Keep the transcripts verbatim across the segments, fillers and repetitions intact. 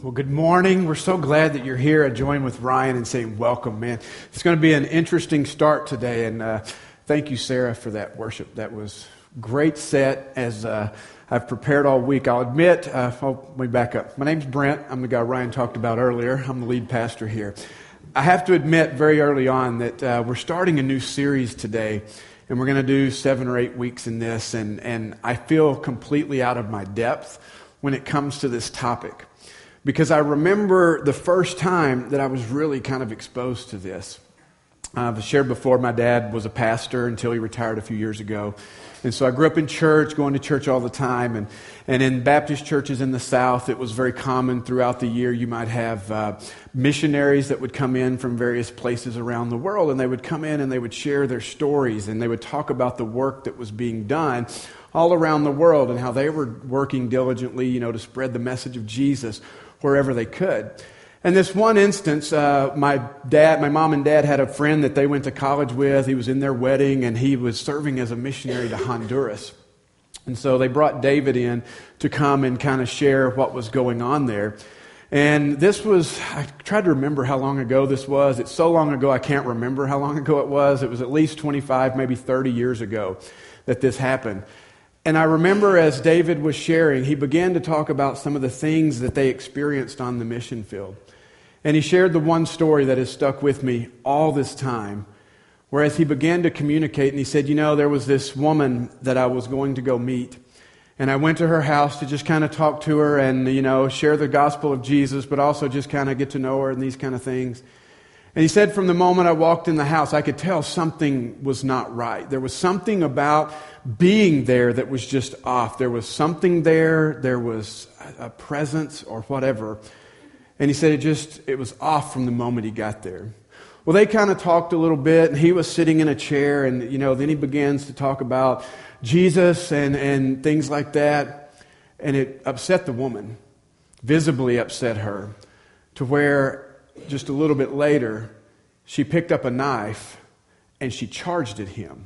Well, good morning. We're so glad that you're here. I join with Ryan in saying welcome, man. It's going to be an interesting start today, and uh, thank you, Sarah, for that worship. That was great set as uh, I've prepared all week. I'll admit, uh, oh, let me back up. My name's Brent. I'm the guy Ryan talked about earlier. I'm the lead pastor here. I have to admit very early on that uh, we're starting a new series today, and we're going to do seven or eight weeks in this, and, and I feel completely out of my depth when it comes to this topic. Because I remember the first time that I was really kind of exposed to this. Uh, I've shared before, my dad was a pastor until he retired a few years ago. And so I grew up in church, going to church all the time. And, and in Baptist churches in the South, it was very common throughout the year. You might have uh, missionaries that would come in from various places around the world. And they would come in and they would share their stories. And they would talk about the work that was being done all around the world and how they were working diligently, you know, to spread the message of Jesus wherever they could. And this one instance, uh, my dad, my mom and dad had a friend that they went to college with. He was in their wedding, and he was serving as a missionary to Honduras. And so they brought David in to come and kind of share what was going on there. And this was, I tried to remember how long ago this was. It's so long ago I can't remember how long ago it was. It was at least twenty-five, maybe thirty years ago that this happened. And I remember as David was sharing, he began to talk about some of the things that they experienced on the mission field. And he shared the one story that has stuck with me all this time, whereas he began to communicate, and he said, you know, there was this woman that I was going to go meet. And I went to her house to just kind of talk to her and, you know, share the gospel of Jesus, but also just kind of get to know her and these kind of things. And he said from the moment I walked in the house, I could tell something was not right. There was something about being there that was just off. There was something there. There was a presence or whatever. And he said it just, it was off from the moment he got there. Well, they kind of talked a little bit, and he was sitting in a chair, and, you know, then he begins to talk about Jesus and, and things like that. And it upset the woman, visibly upset her, to where just a little bit later, she picked up a knife and she charged at him.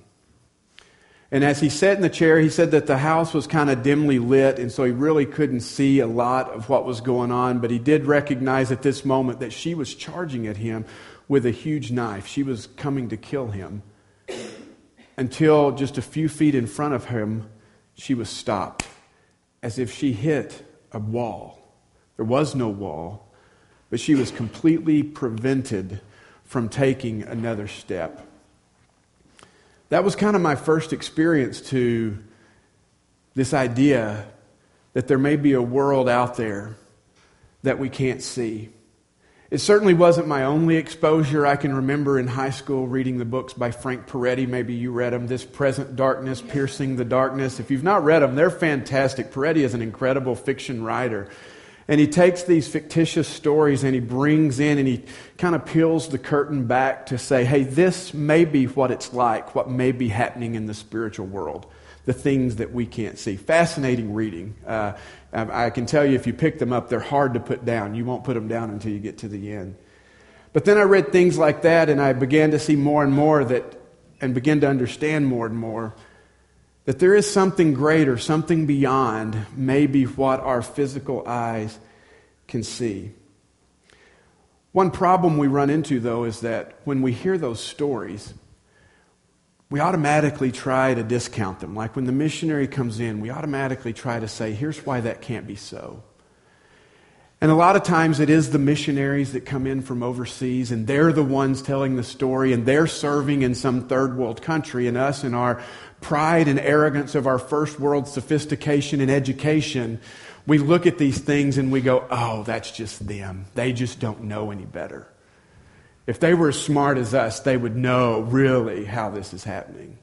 And as he sat in the chair, he said that the house was kind of dimly lit, and so he really couldn't see a lot of what was going on, but he did recognize at this moment that she was charging at him with a huge knife. She was coming to kill him. Until just a few feet in front of him, she was stopped, as if she hit a wall. There was no wall. But she was completely prevented from taking another step. That was kind of my first experience to this idea that there may be a world out there that we can't see. It certainly wasn't my only exposure. I can remember in high school reading the books by Frank Peretti. Maybe you read them. This Present Darkness, Piercing the Darkness. If you've not read them, they're fantastic. Peretti is an incredible fiction writer. And he takes these fictitious stories and he brings in and he kind of peels the curtain back to say, hey, this may be what it's like, what may be happening in the spiritual world, the things that we can't see. Fascinating reading. Uh, I can tell you if you pick them up, they're hard to put down. You won't put them down until you get to the end. But then I read things like that and I began to see more and more that, and begin to understand more and more that there is something greater, something beyond maybe what our physical eyes can see. One problem we run into, though, is that when we hear those stories, we automatically try to discount them. Like when the missionary comes in, we automatically try to say, here's why that can't be so. And a lot of times it is the missionaries that come in from overseas, and they're the ones telling the story, and they're serving in some third world country, and us in our pride and arrogance of our first world sophistication and education, we look at these things and we go, oh, that's just them. They just don't know any better. If they were as smart as us, they would know really how this is happening.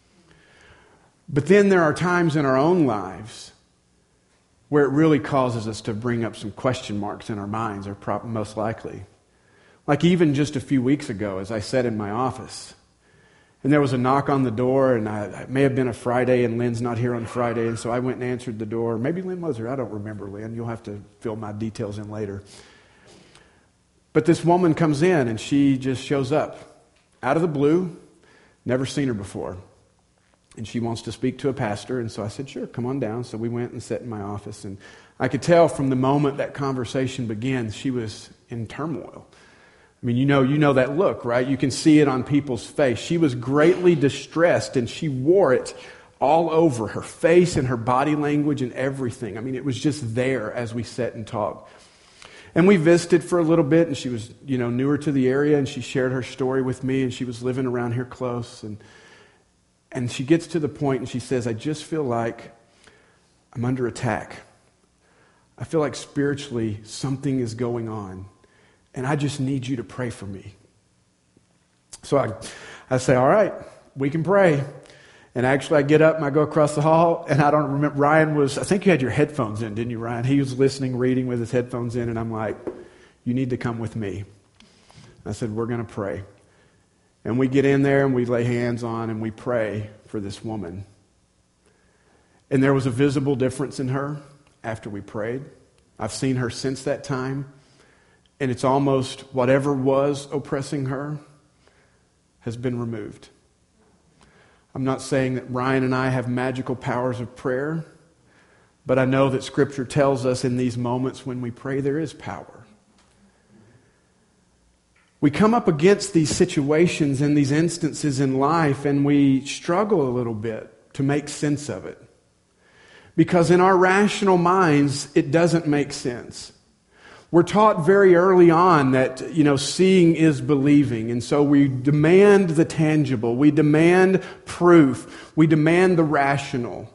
But then there are times in our own lives where it really causes us to bring up some question marks in our minds, or probably most likely. Like even just a few weeks ago, as I sat in my office, and there was a knock on the door, and I, it may have been a Friday, and Lynn's not here on Friday, and so I went and answered the door. Maybe Lynn was there. I don't remember, Lynn. You'll have to fill my details in later. But this woman comes in, and she just shows up out of the blue. Never seen her before. and she wants to speak to a pastor. And so I said, sure, come on down. So we went and sat in my office. And I could tell from the moment that conversation began, she was in turmoil. I mean, you know, you know that look, right? You can see it on people's face. She was greatly distressed, and she wore it all over her face and her body language and everything. I mean, it was just there as we sat and talked. And we visited for a little bit, and she was, you know, newer to the area, and she shared her story with me, and she was living around here close. And and she gets to the point, and she says, I just feel like I'm under attack. I feel like spiritually something is going on, and I just need you to pray for me. So I, I say, all right, we can pray. And actually I get up and I go across the hall, and I don't remember, Ryan was, I think you had your headphones in, didn't you, Ryan? He was listening, reading with his headphones in, and I'm like, you need to come with me. I said, we're going to pray. And we get in there and we lay hands on and we pray for this woman. And there was a visible difference in her after we prayed. I've seen her since that time. And it's almost whatever was oppressing her has been removed. I'm not saying that Ryan and I have magical powers of prayer, but I know that Scripture tells us in these moments when we pray there is power. We come up against these situations and these instances in life, and we struggle a little bit to make sense of it. Because in our rational minds, it doesn't make sense. We're taught very early on that, you know, seeing is believing. And so we demand the tangible. We demand proof. We demand the rational.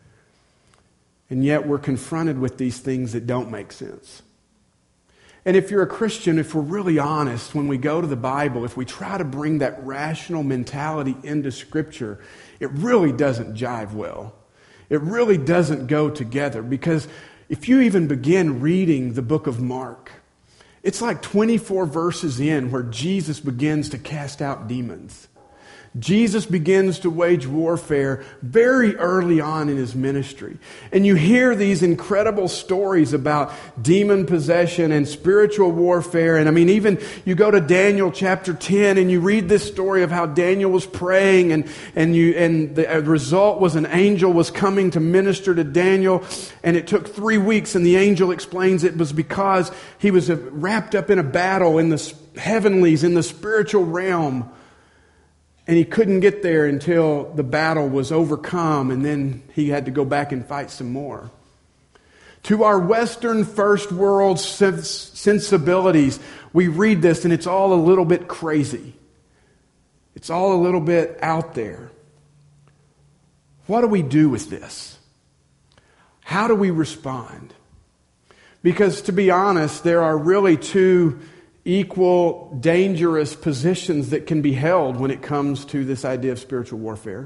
And yet we're confronted with these things that don't make sense. And if you're a Christian, if we're really honest, when we go to the Bible, if we try to bring that rational mentality into Scripture, it really doesn't jive well. It really doesn't go together, because if you even begin reading the book of Mark, it's like twenty-four verses in where Jesus begins to cast out demons. Jesus begins to wage warfare very early on in his ministry. And you hear these incredible stories about demon possession and spiritual warfare. And I mean, even you go to Daniel chapter ten and you read this story of how Daniel was praying, and, and, you, and the result was an angel was coming to minister to Daniel. And it took three weeks, and the angel explains it was because he was wrapped up in a battle in the heavenlies, in the spiritual realm. And he couldn't get there until the battle was overcome, and then he had to go back and fight some more. To our Western first world sens- sensibilities, we read this and it's all a little bit crazy. It's all a little bit out there. What do we do with this? How do we respond? Because to be honest, there are really two equal dangerous positions that can be held when it comes to this idea of spiritual warfare.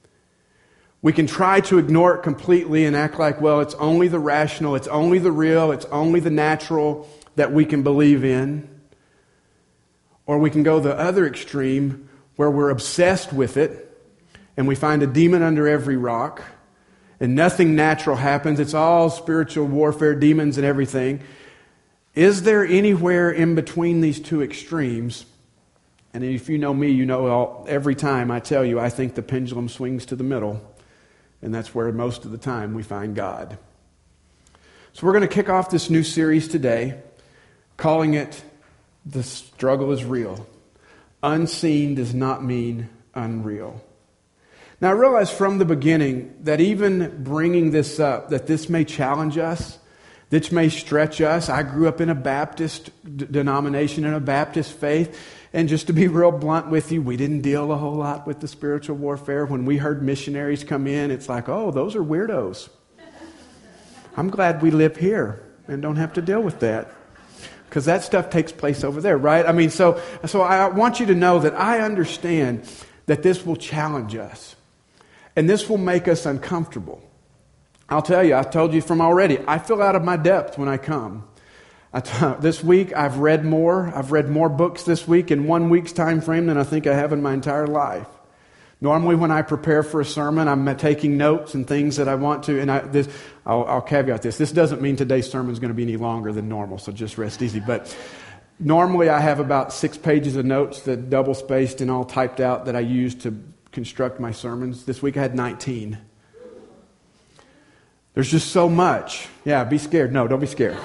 We can try to ignore it completely and act like, well, it's only the rational, it's only the real, it's only the natural that we can believe in. Or we can go the other extreme where we're obsessed with it and we find a demon under every rock and nothing natural happens. It's all spiritual warfare, demons and everything. Is there anywhere in between these two extremes? And if you know me, you know all, every time I tell you I think the pendulum swings to the middle, and that's where most of the time we find God. So we're going to kick off this new series today, calling it The Struggle is Real. Unseen does not mean unreal. Now I realize from the beginning that even bringing this up, that this may challenge us, this may stretch us. I grew up in a Baptist d- denomination, in a Baptist faith. And just to be real blunt with you, we didn't deal a whole lot with the spiritual warfare. When we heard missionaries come in, it's like, oh, those are weirdos. I'm glad we live here and don't have to deal with that. Because that stuff takes place over there, right? I mean, so, so I want you to know that I understand that this will challenge us. And this will make us uncomfortable. I'll tell you, I've told you from already, I feel out of my depth when I come. I t- this week, I've read more. I've read more books this week in one week's time frame than I think I have in my entire life. Normally, when I prepare for a sermon, I'm taking notes and things that I want to. And I, this, I'll, I'll caveat this. This doesn't mean today's sermon is going to be any longer than normal, so just rest easy. But normally, I have about six pages of notes that double-spaced and all typed out that I use to construct my sermons. This week I had nineteen. There's just so much. Yeah, be scared. No, don't be scared.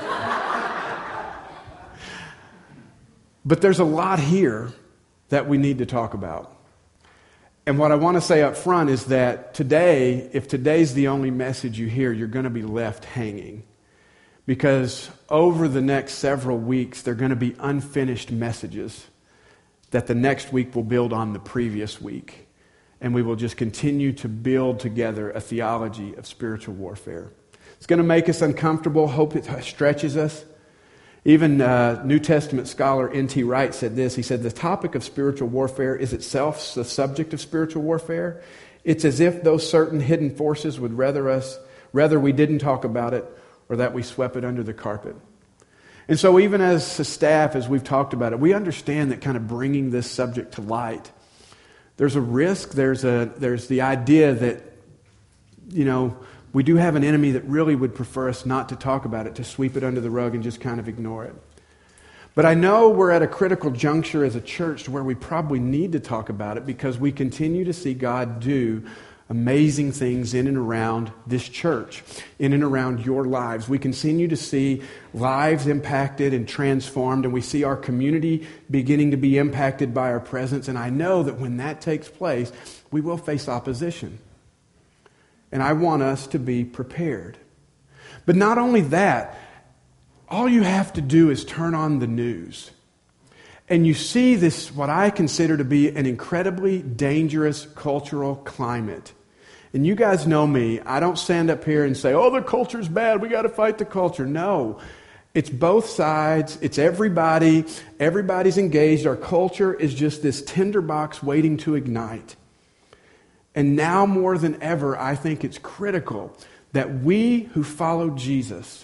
But there's a lot here that we need to talk about. And what I want to say up front is that today, if today's the only message you hear, you're going to be left hanging. Because over the next several weeks, there are going to be unfinished messages that the next week will build on the previous week. And we will just continue to build together a theology of spiritual warfare. It's going to make us uncomfortable. Hope it stretches us. Even uh, New Testament scholar N T Wright said this. He said, the topic of spiritual warfare is itself the subject of spiritual warfare. It's as if those certain hidden forces would rather us, rather we didn't talk about it or that we swept it under the carpet. And so even as a staff, as we've talked about it, we understand that kind of bringing this subject to light, there's a risk, there's a there's the idea that, you know, we do have an enemy that really would prefer us not to talk about it, to sweep it under the rug and just kind of ignore it. But I know we're at a critical juncture as a church where we probably need to talk about it because we continue to see God do amazing things in and around this church, in and around your lives. We continue to see lives impacted and transformed, and we see our community beginning to be impacted by our presence. And I know that when that takes place, we will face opposition. And I want us to be prepared. But not only that, all you have to do is turn on the news. And you see this, what I consider to be an incredibly dangerous cultural climate. And you guys know me, I don't stand up here and say, oh, the culture's bad, we got to fight the culture. No, it's both sides, it's everybody, everybody's engaged. Our culture is just this tinderbox waiting to ignite. And now more than ever, I think it's critical that we who follow Jesus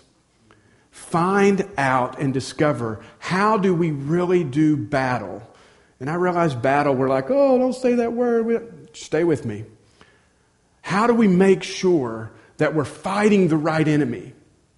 find out and discover, how do we really do battle? And I realize battle, we're like, oh, don't say that word. We Stay with me. How do we make sure that we're fighting the right enemy?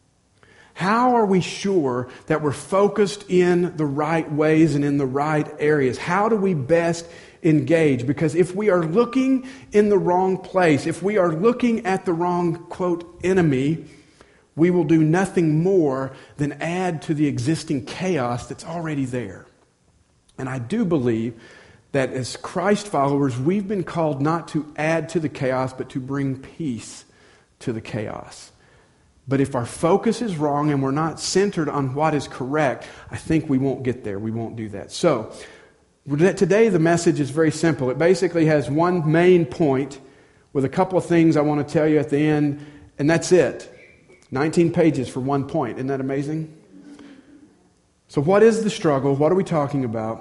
How are we sure that we're focused in the right ways and in the right areas? How do we best engage? Because if we are looking in the wrong place, if we are looking at the wrong, quote, enemy, we will do nothing more than add to the existing chaos that's already there. And I do believe that as Christ followers, we've been called not to add to the chaos, but to bring peace to the chaos. But if our focus is wrong and we're not centered on what is correct, I think we won't get there. We won't do that. So, today the message is very simple. It basically has one main point with a couple of things I want to tell you at the end, and that's it. nineteen pages for one point. Isn't that amazing? So what is the struggle? What are we talking about?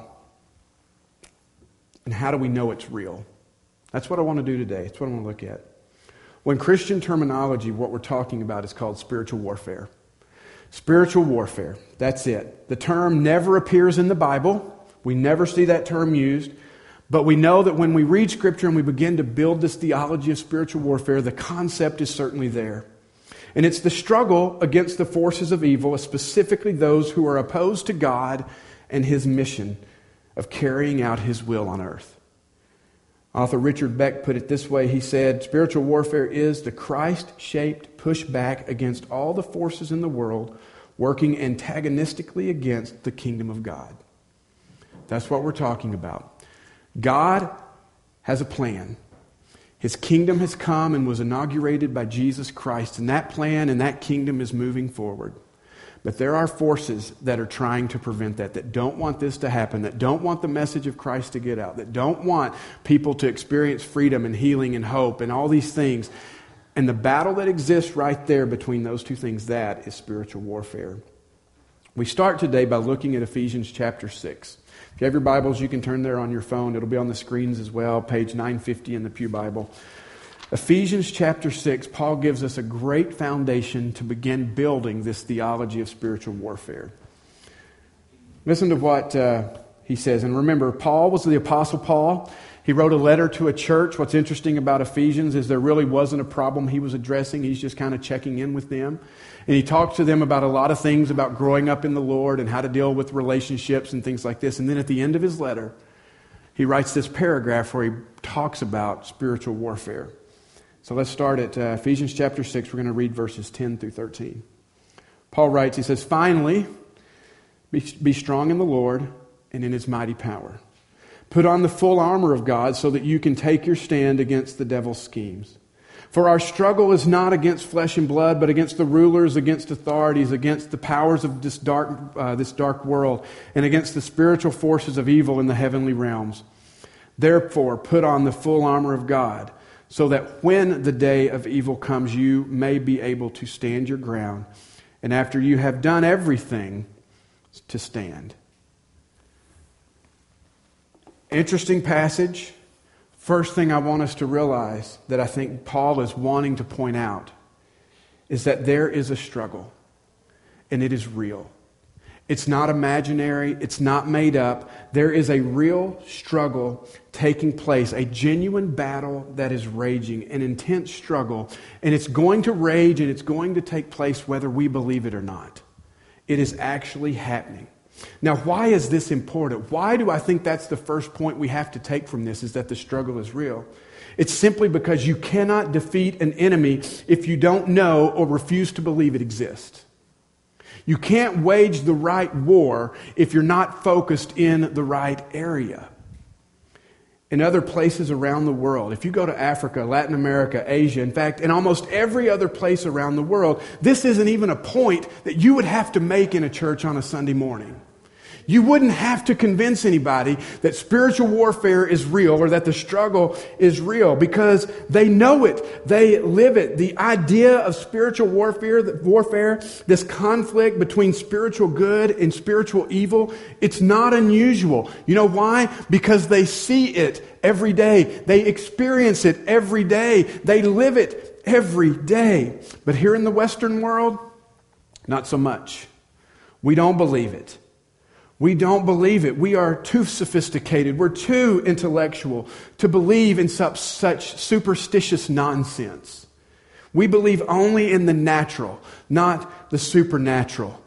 And how do we know it's real? That's what I want to do today. That's what I want to look at. Well, in Christian terminology, what we're talking about is called spiritual warfare. Spiritual warfare. That's it. The term never appears in the Bible. We never see that term used. But we know that when we read Scripture and we begin to build this theology of spiritual warfare, the concept is certainly there. And it's the struggle against the forces of evil, specifically those who are opposed to God and His mission of carrying out His will on earth. Author Richard Beck put it this way. He said, spiritual warfare is the Christ-shaped pushback against all the forces in the world working antagonistically against the kingdom of God. That's what we're talking about. God has a plan. His kingdom has come and was inaugurated by Jesus Christ, and that plan and that kingdom is moving forward. But there are forces that are trying to prevent that, that don't want this to happen, that don't want the message of Christ to get out, that don't want people to experience freedom and healing and hope and all these things. And the battle that exists right there between those two things, that is spiritual warfare. We start today by looking at Ephesians chapter six. If you have your Bibles, you can turn there on your phone. It'll be on the screens as well, page nine fifty in the Pew Bible. Ephesians chapter six, Paul gives us a great foundation to begin building this theology of spiritual warfare. Listen to what uh, he says. And remember, Paul was the Apostle Paul. He wrote a letter to a church. What's interesting about Ephesians is there really wasn't a problem he was addressing. He's just kind of checking in with them. And he talks to them about a lot of things about growing up in the Lord and how to deal with relationships and things like this. And then at the end of his letter, he writes this paragraph where he talks about spiritual warfare. So let's start at uh, Ephesians chapter six. We're going to read verses ten through thirteen. Paul writes, he says, "Finally, be, be strong in the Lord and in his mighty power. Put on the full armor of God so that you can take your stand against the devil's schemes. For our struggle is not against flesh and blood, but against the rulers, against authorities, against the powers of this dark, uh, this dark world, and against the spiritual forces of evil in the heavenly realms. Therefore, put on the full armor of God, so that when the day of evil comes, you may be able to stand your ground, and after you have done everything, to stand." Interesting passage. First thing I want us to realize that I think Paul is wanting to point out is that there is a struggle, and it is real. It's not imaginary. It's not made up. There is a real struggle taking place, a genuine battle that is raging, an intense struggle, and it's going to rage and it's going to take place whether we believe it or not. It is actually happening. Now, why is this important? Why do I think that's the first point we have to take from this, is that the struggle is real? It's simply because you cannot defeat an enemy if you don't know or refuse to believe it exists. You can't wage the right war if you're not focused in the right area. In other places around the world, if you go to Africa, Latin America, Asia, in fact, in almost every other place around the world, this isn't even a point that you would have to make in a church on a Sunday morning. You wouldn't have to convince anybody that spiritual warfare is real or that the struggle is real, because they know it. They live it. The idea of spiritual warfare, warfare, this conflict between spiritual good and spiritual evil, it's not unusual. You know why? Because they see it every day. They experience it every day. They live it every day. But here in the Western world, not so much. We don't believe it. We don't believe it. We are too sophisticated. We're too intellectual to believe in such, such superstitious nonsense. We believe only in the natural, not the supernatural.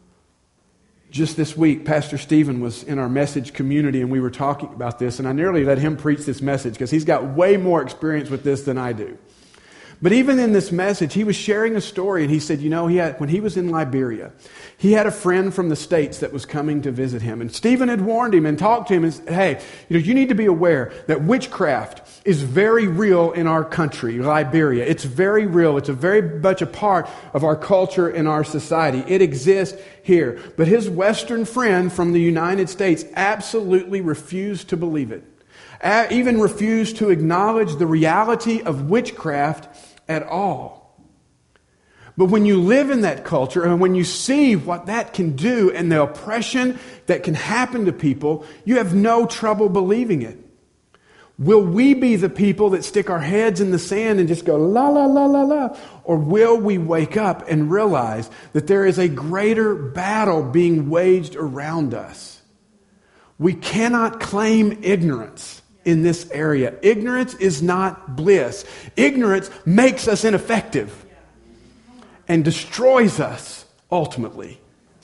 Just this week, Pastor Stephen was in our message community and we were talking about this, and I nearly let him preach this message because he's got way more experience with this than I do. But even in this message, he was sharing a story, and he said, you know, he had, when he was in Liberia, he had a friend from the States that was coming to visit him. And Stephen had warned him and talked to him and said, hey, you know, you need to be aware that witchcraft is very real in our country, Liberia. It's very real. It's a very much a part of our culture and our society. It exists here. But his Western friend from the United States absolutely refused to believe it. Even refused to acknowledge the reality of witchcraft at all. But when you live in that culture and when you see what that can do and the oppression that can happen to people, you have no trouble believing it. Will we be the people that stick our heads in the sand and just go la la la la la? Or will we wake up and realize that there is a greater battle being waged around us? We cannot claim ignorance in this area. Ignorance is not bliss. Ignorance makes us ineffective and destroys us ultimately.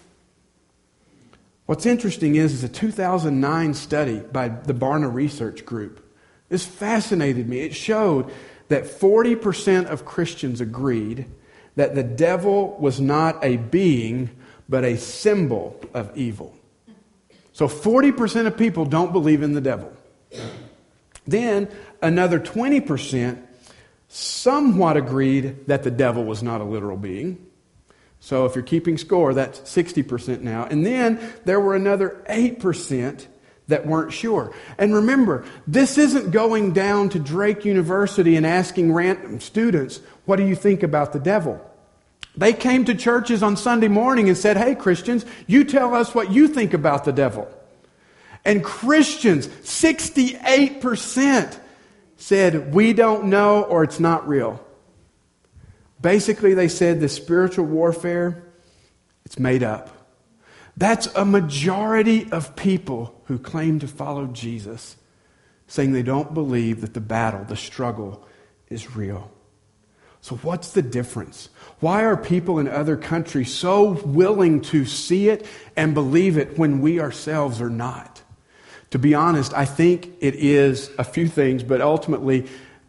What's interesting is, is a two thousand nine study by the Barna Research Group. This fascinated me. It showed that forty percent of Christians agreed that the devil was not a being, but a symbol of evil. So forty percent of people don't believe in the devil. Then another twenty percent somewhat agreed that the devil was not a literal being. So if you're keeping score, that's sixty percent now. And then there were another eight percent that weren't sure. And remember, this isn't going down to Drake University and asking random students, what do you think about the devil? They came to churches on Sunday morning and said, hey, Christians, you tell us what you think about the devil. And Christians, sixty-eight percent said, we don't know, or it's not real. Basically, they said the spiritual warfare, it's made up. That's a majority of people who claim to follow Jesus, saying they don't believe that the battle, the struggle, is real. So what's the difference? Why are people in other countries so willing to see it and believe it when we ourselves are not? To be honest, I think it is a few things, but ultimately,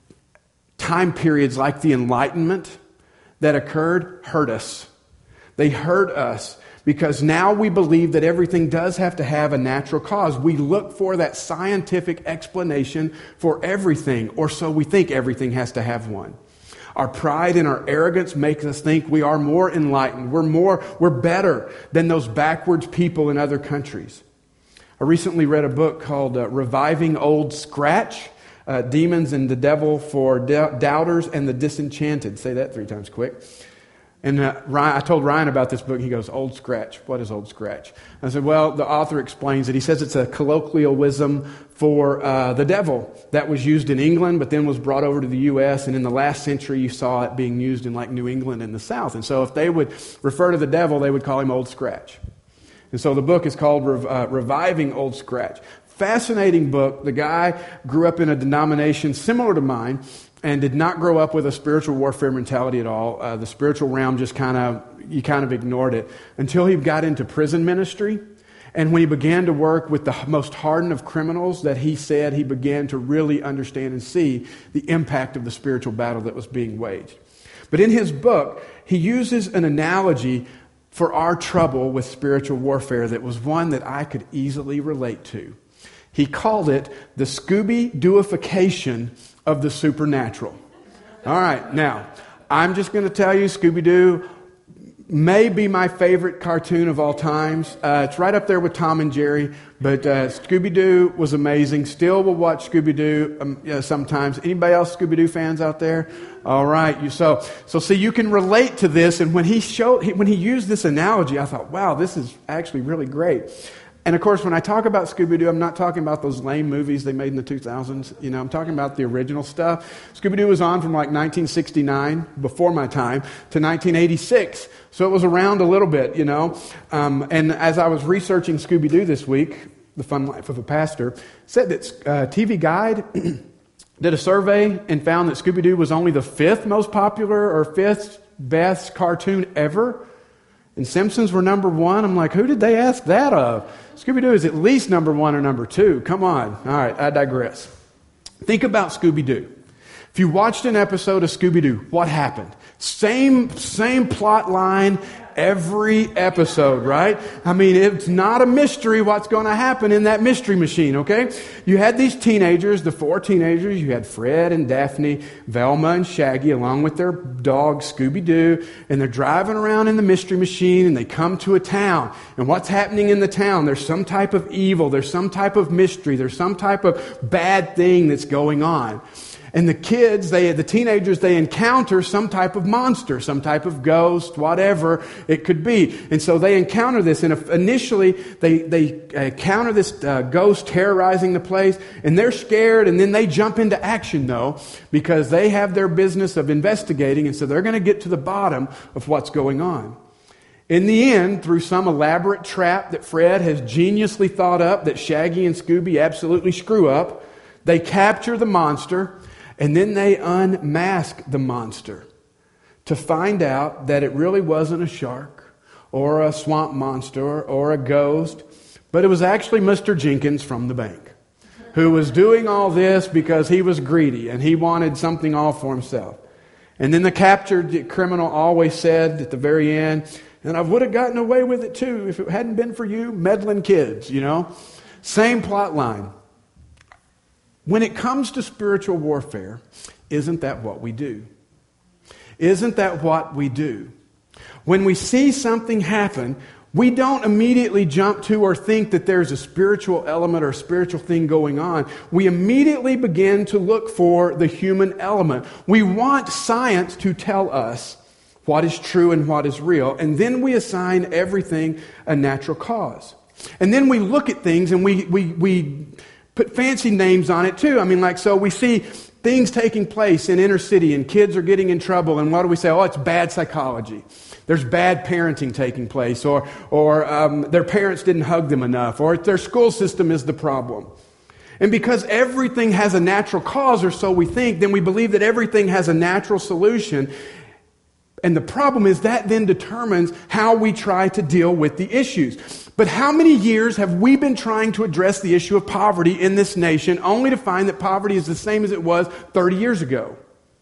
time periods like the Enlightenment that occurred hurt us. They hurt us because now we believe that everything does have to have a natural cause. We look for that scientific explanation for everything, or so we think everything has to have one. Our pride and our arrogance makes us think we are more enlightened. We're more, we're better than those backwards people in other countries. I recently read a book called uh, Reviving Old Scratch, uh, Demons and the Devil for D- Doubters and the Disenchanted. Say that three times quick. And uh, Ryan, I told Ryan about this book. He goes, Old Scratch. What is Old Scratch? I said, well, the author explains it. He says it's a colloquialism for uh, the devil that was used in England, but then was brought over to the U S. And in the last century, you saw it being used in like New England and the South. And so if they would refer to the devil, they would call him Old Scratch. And so the book is called uh, Reviving Old Scratch. Fascinating book. The guy grew up in a denomination similar to mine and did not grow up with a spiritual warfare mentality at all. Uh, the spiritual realm just kind of, you kind of ignored it until he got into prison ministry. And when he began to work with the most hardened of criminals, that he said he began to really understand and see the impact of the spiritual battle that was being waged. But in his book, he uses an analogy for our trouble with spiritual warfare that was one that I could easily relate to. He called it the Scooby-Dooification of the supernatural. All right, now, I'm just going to tell you, Scooby-Doo may be my favorite cartoon of all times. Uh, it's right up there with Tom and Jerry, but uh, Scooby-Doo was amazing. Still will watch Scooby-Doo um, you know, sometimes. Anybody else Scooby-Doo fans out there? All right, you so so see you can relate to this. And when he showed when he used this analogy, I thought, wow, this is actually really great. And of course, when I talk about Scooby-Doo, I'm not talking about those lame movies they made in the two thousands. You know, I'm talking about the original stuff. Scooby-Doo was on from like nineteen sixty-nine, before my time, to nineteen eighty-six. So it was around a little bit, you know. Um, and as I was researching Scooby-Doo this week, The Fun Life of a Pastor said that uh, T V Guide did a survey and found that Scooby-Doo was only the fifth most popular or fifth best cartoon ever. And Simpsons were number one. I'm like, who did they ask that of? Scooby-Doo is at least number one or number two. Come on. All right, I digress. Think about Scooby-Doo. If you watched an episode of Scooby-Doo, what happened? Same, same plot line every episode, right? I mean, it's not a mystery what's going to happen in that mystery machine, okay? You had these teenagers, the four teenagers. You had Fred and Daphne, Velma and Shaggy, along with their dog, Scooby-Doo, and they're driving around in the mystery machine, and they come to a town. And what's happening in the town? There's some type of evil. There's some type of mystery. There's some type of bad thing that's going on. And the kids, they, the teenagers, they encounter some type of monster, some type of ghost, whatever it could be. And so they encounter this. And if initially, they, they encounter this uh, ghost terrorizing the place. And they're scared. And then they jump into action, though, because they have their business of investigating. And so they're going to get to the bottom of what's going on. In the end, through some elaborate trap that Fred has geniusly thought up, that Shaggy and Scooby absolutely screw up, they capture the monster. And then they unmask the monster to find out that it really wasn't a shark or a swamp monster or a ghost, but it was actually Mister Jenkins from the bank, who was doing all this because he was greedy and he wanted something all for himself. And then the captured criminal always said at the very end, and I would have gotten away with it too if it hadn't been for you meddling kids, you know. Same plot line. When it comes to spiritual warfare, isn't that what we do? Isn't that what we do? When we see something happen, we don't immediately jump to or think that there's a spiritual element or a spiritual thing going on. We immediately begin to look for the human element. We want science to tell us what is true and what is real, and then we assign everything a natural cause. And then we look at things and we we we put fancy names on it too. I mean, like, so we see things taking place in inner city and kids are getting in trouble. And what do we say? Oh, it's bad psychology. There's bad parenting taking place. Or or um, their parents didn't hug them enough. Or their school system is the problem. And because everything has a natural cause, or so we think, then we believe that everything has a natural solution. And the problem is that then determines how we try to deal with the issues. But how many years have we been trying to address the issue of poverty in this nation only to find that poverty is the same as it was thirty years ago?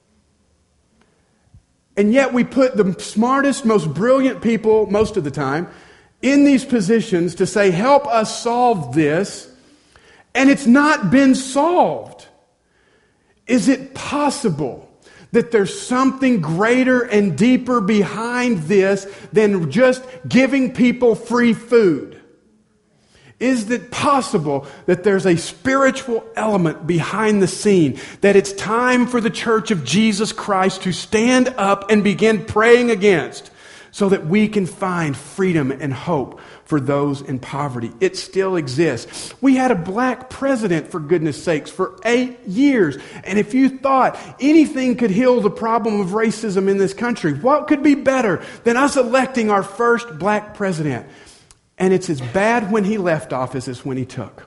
And yet we put the smartest, most brilliant people, most of the time, in these positions to say, help us solve this, and it's not been solved. Is it possible that there's something greater and deeper behind this than just giving people free food? Is it possible that there's a spiritual element behind the scene, that it's time for the Church of Jesus Christ to stand up and begin praying against so that we can find freedom and hope for those in poverty? It still exists. We had a black president, for goodness sakes, for eight years. And if you thought anything could heal the problem of racism in this country, what could be better than us electing our first black president? And it's as bad when he left office as when he took.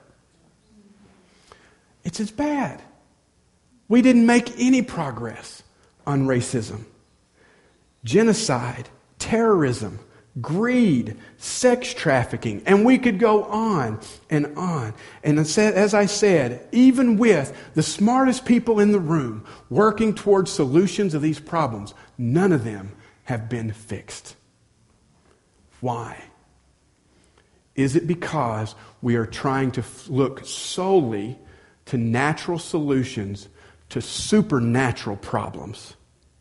It's as bad. We didn't make any progress on racism, genocide, terrorism, greed, sex trafficking, and we could go on and on. And as I said, even with the smartest people in the room working towards solutions of these problems, none of them have been fixed. Why? Is it because we are trying to look solely to natural solutions to supernatural problems?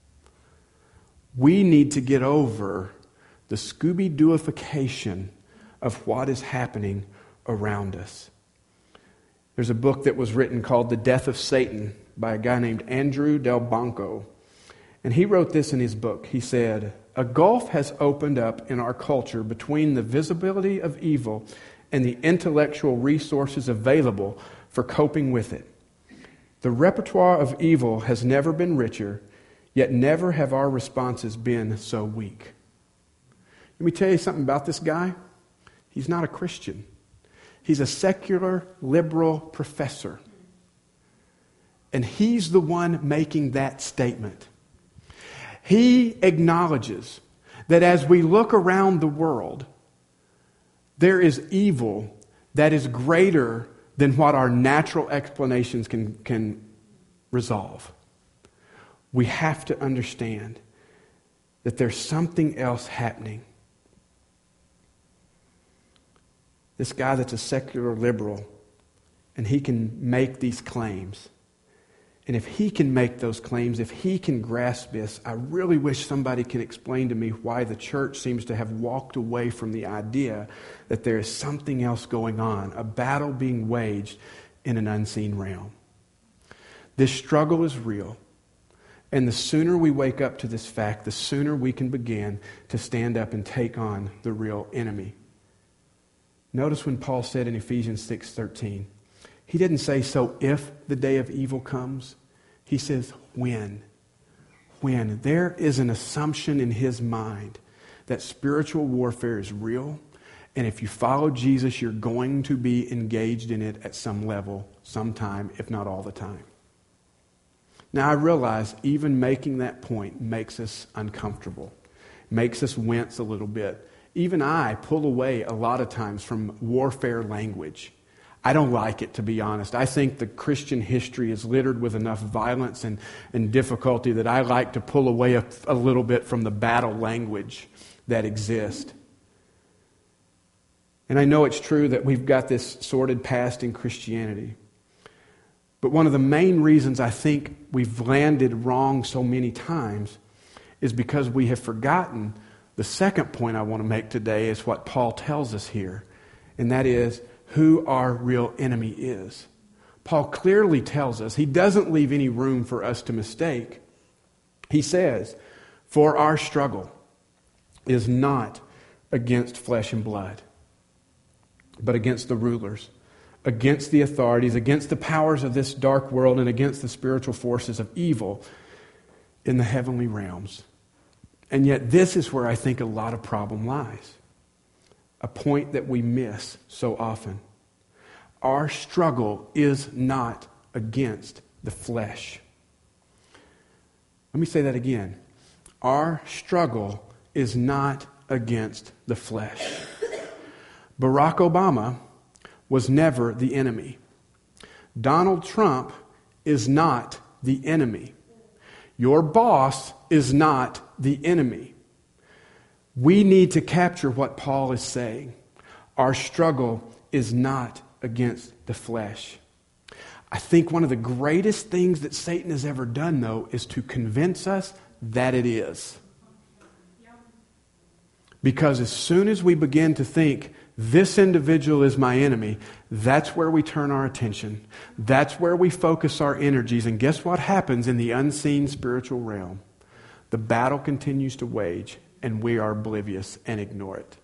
We need to get over the Scooby-Dooification of what is happening around us. There's a book that was written called The Death of Satan by a guy named Andrew Delbanco. And he wrote this in his book. He said, "A gulf has opened up in our culture between the visibility of evil and the intellectual resources available for coping with it. The repertoire of evil has never been richer, yet never have our responses been so weak." Let me tell you something about this guy. He's not a Christian. He's a secular liberal professor. And he's the one making that statement. He acknowledges that as we look around the world, there is evil that is greater than what our natural explanations can, can resolve. We have to understand that there's something else happening. This guy that's a secular liberal, and he can make these claims. And if he can make those claims, if he can grasp this, I really wish somebody could explain to me why the church seems to have walked away from the idea that there is something else going on, a battle being waged in an unseen realm. This struggle is real. And the sooner we wake up to this fact, the sooner we can begin to stand up and take on the real enemy. Notice when Paul said in Ephesians six thirteen, he didn't say, so if the day of evil comes. He says, when. When. There is an assumption in his mind that spiritual warfare is real, and if you follow Jesus, you're going to be engaged in it at some level, sometime, if not all the time. Now, I realize even making that point makes us uncomfortable, makes us wince a little bit. Even I pull away a lot of times from warfare language. I don't like it, to be honest. I think the Christian history is littered with enough violence and, and difficulty that I like to pull away a, a little bit from the battle language that exists. And I know it's true that we've got this sordid past in Christianity. But one of the main reasons I think we've landed wrong so many times is because we have forgotten the second point I want to make today is what Paul tells us here, and that is who our real enemy is. Paul clearly tells us, he doesn't leave any room for us to mistake. He says, for our struggle is not against flesh and blood, but against the rulers, against the authorities, against the powers of this dark world, and against the spiritual forces of evil in the heavenly realms. And yet this is where I think a lot of problem lies. A point that we miss so often. Our struggle is not against the flesh. Let me say that again. Our struggle is not against the flesh. Barack Obama was never the enemy. Donald Trump is not the enemy. Your boss is not the enemy. We need to capture what Paul is saying. Our struggle is not against the flesh. I think one of the greatest things that Satan has ever done, though, is to convince us that it is. Because as soon as we begin to think, this individual is my enemy, that's where we turn our attention. That's where we focus our energies. And guess what happens in the unseen spiritual realm? The battle continues to wage, and we are oblivious and ignore it.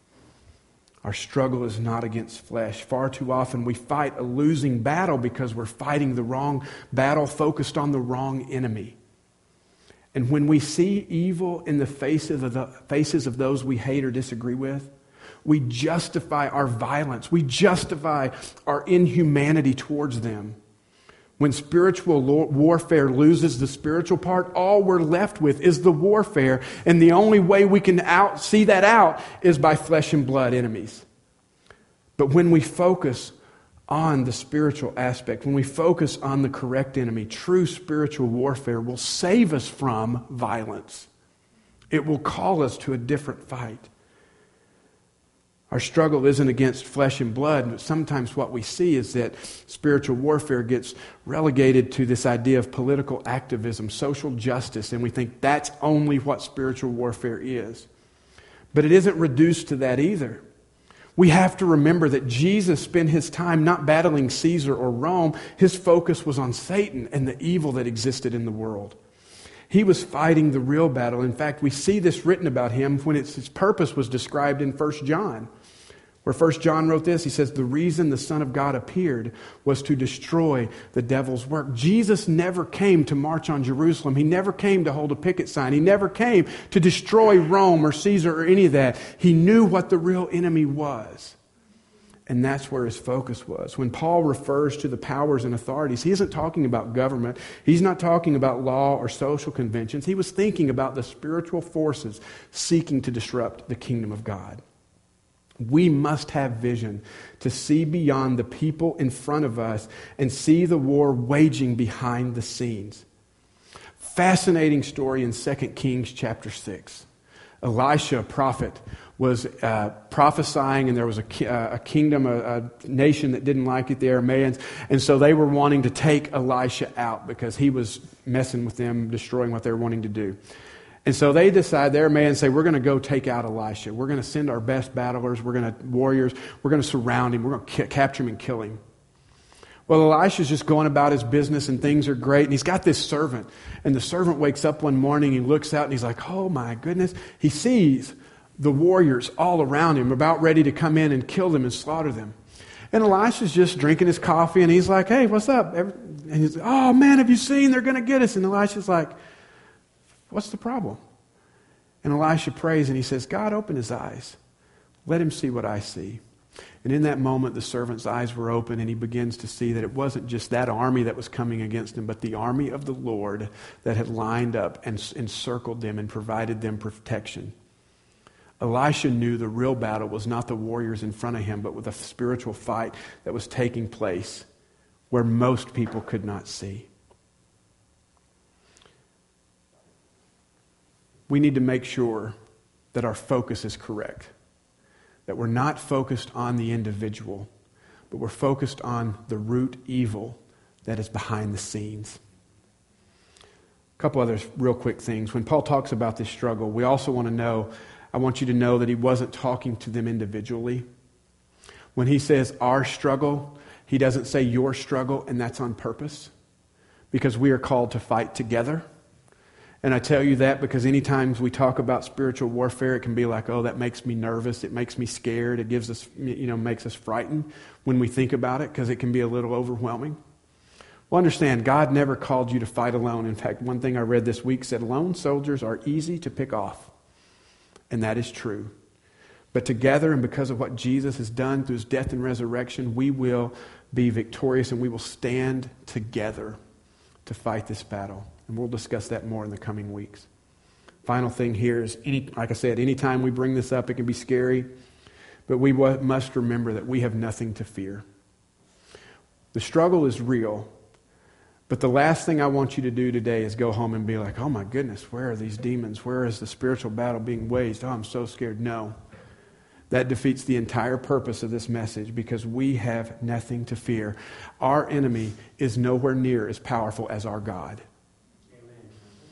Our struggle is not against flesh. Far too often we fight a losing battle because we're fighting the wrong battle, focused on the wrong enemy. And when we see evil in the faces of the faces of those we hate or disagree with, we justify our violence. We justify our inhumanity towards them. When spiritual warfare loses the spiritual part, all we're left with is the warfare. And the only way we can out, see that out is by flesh and blood enemies. But when we focus on the spiritual aspect, when we focus on the correct enemy, true spiritual warfare will save us from violence. It will call us to a different fight. Our struggle isn't against flesh and blood, but sometimes what we see is that spiritual warfare gets relegated to this idea of political activism, social justice, and we think that's only what spiritual warfare is. But it isn't reduced to that either. We have to remember that Jesus spent his time not battling Caesar or Rome. His focus was on Satan and the evil that existed in the world. He was fighting the real battle. In fact, we see this written about him when it's, his purpose was described in First John. Where First John wrote this, he says, the reason the Son of God appeared was to destroy the devil's work. Jesus never came to march on Jerusalem. He never came to hold a picket sign. He never came to destroy Rome or Caesar or any of that. He knew what the real enemy was. And that's where his focus was. When Paul refers to the powers and authorities, he isn't talking about government. He's not talking about law or social conventions. He was thinking about the spiritual forces seeking to disrupt the kingdom of God. We must have vision to see beyond the people in front of us and see the war waging behind the scenes. Fascinating story in Second Kings chapter six. Elisha, a prophet, was uh, prophesying, and there was a, uh, a kingdom, a, a nation that didn't like it, the Arameans, and so they were wanting to take Elisha out because he was messing with them, destroying what they were wanting to do. And so they decide, the Arameans say, we're going to go take out Elisha. We're going to send our best battlers, we're going to, warriors, we're going to surround him, we're going to ki- capture him and kill him. Well, Elisha's just going about his business and things are great. And he's got this servant. And the servant wakes up one morning and looks out and he's like, oh my goodness. He sees the warriors all around him about ready to come in and kill them and slaughter them. And Elisha's just drinking his coffee and he's like, hey, what's up? And he's like, oh man, have you seen? They're going to get us. And Elisha's like, what's the problem? And Elisha prays and he says, God, open his eyes. Let him see what I see. And in that moment, the servant's eyes were open and he begins to see that it wasn't just that army that was coming against him, but the army of the Lord that had lined up and encircled them and provided them protection. Elisha knew the real battle was not the warriors in front of him, but with a spiritual fight that was taking place where most people could not see. We need to make sure that our focus is correct. That we're not focused on the individual, but we're focused on the root evil that is behind the scenes. A couple other real quick things. When Paul talks about this struggle, we also want to know, I want you to know that he wasn't talking to them individually. When he says our struggle, he doesn't say your struggle, and that's on purpose, because we are called to fight together. And I tell you that because anytime we talk about spiritual warfare, it can be like, oh, that makes me nervous. It makes me scared. It gives us, you know, makes us frightened when we think about it because it can be a little overwhelming. Well, understand, God never called you to fight alone. In fact, one thing I read this week said lone soldiers are easy to pick off. And that is true. But together and because of what Jesus has done through his death and resurrection, we will be victorious and we will stand together to fight this battle. And we'll discuss that more in the coming weeks. Final thing here is, any, like I said, anytime we bring this up, it can be scary. But we must remember that we have nothing to fear. The struggle is real. But the last thing I want you to do today is go home and be like, oh my goodness, where are these demons? Where is the spiritual battle being waged? Oh, I'm so scared. No. That defeats the entire purpose of this message, because we have nothing to fear. Our enemy is nowhere near as powerful as our God. Amen.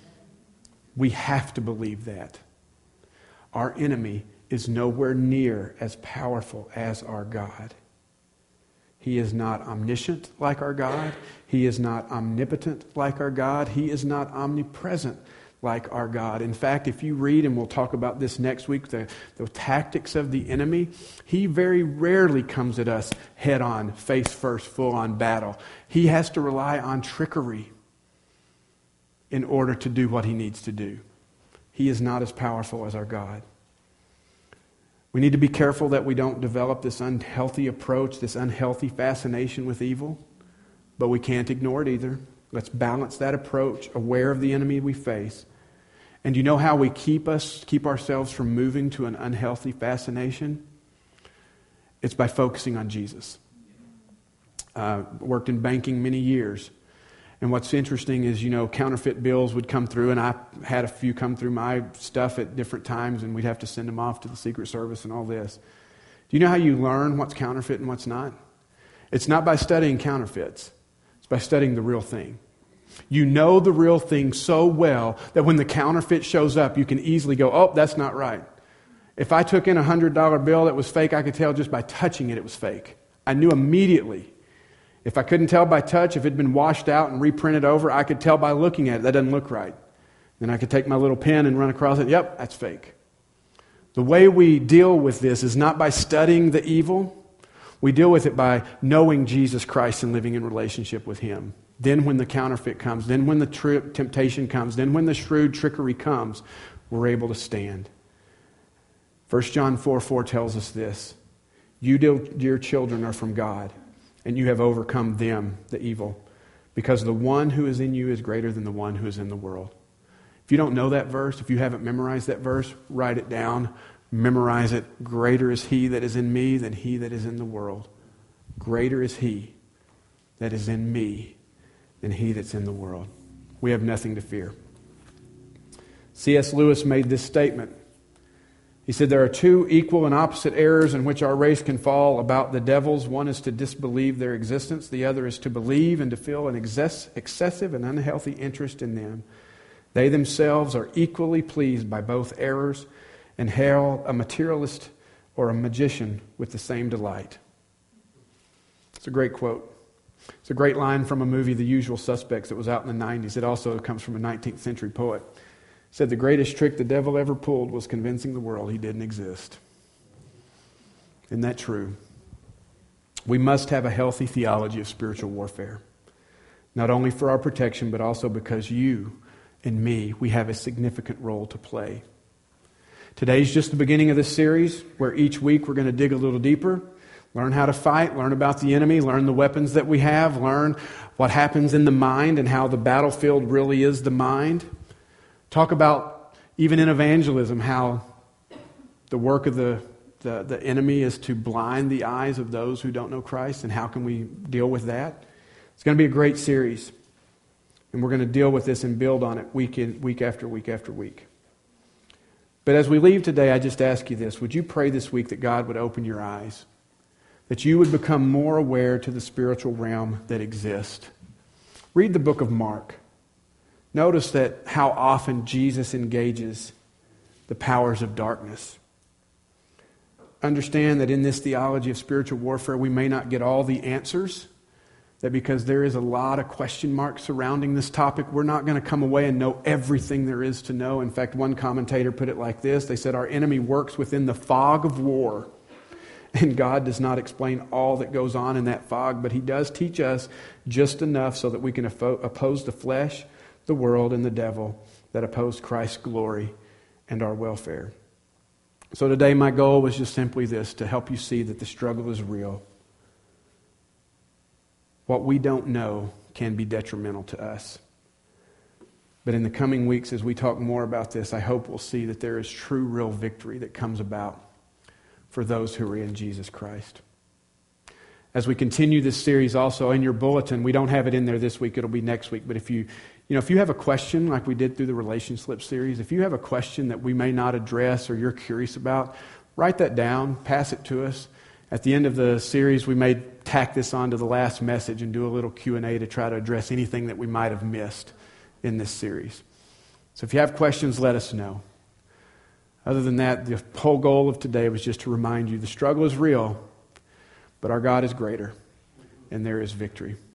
We have to believe that. Our enemy is nowhere near as powerful as our God. He is not omniscient like our God. He is not omnipotent like our God. He is not omnipresent like our God. In fact, if you read, and we'll talk about this next week, the, the tactics of the enemy, he very rarely comes at us head on, face first, full on battle. He has to rely on trickery in order to do what he needs to do. He is not as powerful as our God. We need to be careful that we don't develop this unhealthy approach, this unhealthy fascination with evil, but we can't ignore it either. Let's balance that approach, aware of the enemy we face. And you know how we keep us, keep ourselves from moving to an unhealthy fascination? It's by focusing on Jesus. Uh, worked in banking many years. And what's interesting is, you know, counterfeit bills would come through, and I had a few come through my stuff at different times, and we'd have to send them off to the Secret Service and all this. Do you know how you learn what's counterfeit and what's not? It's not by studying counterfeits. It's by studying the real thing. You know the real thing so well that when the counterfeit shows up, you can easily go, oh, that's not right. If I took in a one hundred dollar bill that was fake, I could tell just by touching it it was fake. I knew immediately. If I couldn't tell by touch, if it had been washed out and reprinted over, I could tell by looking at it. That doesn't look right. Then I could take my little pen and run across it. Yep, that's fake. The way we deal with this is not by studying the evil. We deal with it by knowing Jesus Christ and living in relationship with Him. Then when the counterfeit comes, then when the tri- temptation comes, then when the shrewd trickery comes, we're able to stand. First John four four tells us this. You, dear children, are from God, and you have overcome them, the evil, because the one who is in you is greater than the one who is in the world. If you don't know that verse, if you haven't memorized that verse, write it down, memorize it. Greater is He that is in me than he that is in the world. Greater is He that is in me than he that's in the world. We have nothing to fear. C S Lewis made this statement. He said, there are two equal and opposite errors in which our race can fall about the devils. One is to disbelieve their existence. The other is to believe and to feel an excess, excessive and unhealthy interest in them. They themselves are equally pleased by both errors and hail a materialist or a magician with the same delight. It's a great quote. It's a great line from a movie, The Usual Suspects, that was out in the nineties. It also comes from a nineteenth century poet. He said, the greatest trick the devil ever pulled was convincing the world he didn't exist. Isn't that true? We must have a healthy theology of spiritual warfare. Not only for our protection, but also because you and me, we have a significant role to play. Today's just the beginning of this series, where each week we're going to dig a little deeper, learn how to fight, learn about the enemy, learn the weapons that we have, learn what happens in the mind and how the battlefield really is the mind. Talk about, even in evangelism, how the work of the, the, the enemy is to blind the eyes of those who don't know Christ, and how can we deal with that. It's going to be a great series, and we're going to deal with this and build on it week in, week after week after week. But as we leave today, I just ask you this. Would you pray this week that God would open your eyes, that you would become more aware to the spiritual realm that exists? Read the book of Mark. Notice that how often Jesus engages the powers of darkness. Understand that in this theology of spiritual warfare, we may not get all the answers. That because there is a lot of question marks surrounding this topic, we're not going to come away and know everything there is to know. In fact, one commentator put it like this. They said, our enemy works within the fog of war. And God does not explain all that goes on in that fog, but He does teach us just enough so that we can oppose the flesh, the world, and the devil that oppose Christ's glory and our welfare. So today my goal was just simply this, to help you see that the struggle is real. What we don't know can be detrimental to us. But in the coming weeks, as we talk more about this, I hope we'll see that there is true, real victory that comes about for those who are in Jesus Christ. As we continue this series also in your bulletin, we don't have it in there this week, it'll be next week, but if you you know, if you have a question like we did through the Relationship series, if you have a question that we may not address or you're curious about, write that down, pass it to us. At the end of the series, we may tack this on to the last message and do a little Q and A to try to address anything that we might have missed in this series. So if you have questions, let us know. Other than that, the whole goal of today was just to remind you the struggle is real, but our God is greater, and there is victory.